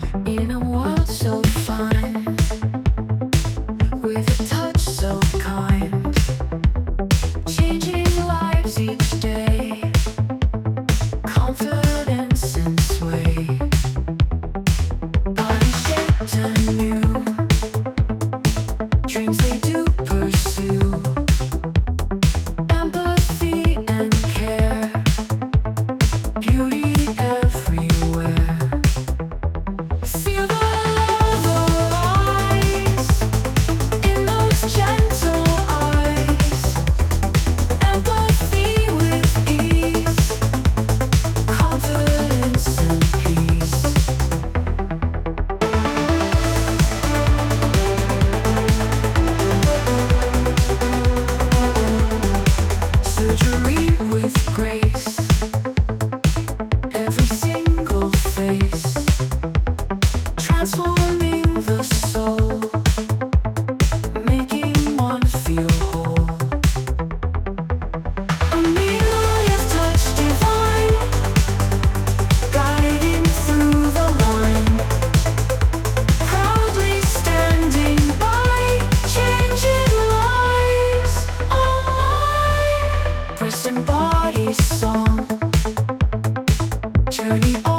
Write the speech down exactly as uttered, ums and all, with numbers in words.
In a world so fine, with a touch so kind, changing lives each day, confidence and sway, body shaped anew, dreams they do pursue, empathy and care, beauty everywhere. Feel the love arise in those gentle eyes, empathy with ease, confidence and peace. Surgery with grace, every single face, transforming the soul, making one feel whole. Amelia's touch divine, guiding through the line, proudly standing by, changing lives online. Press and body song, journey on.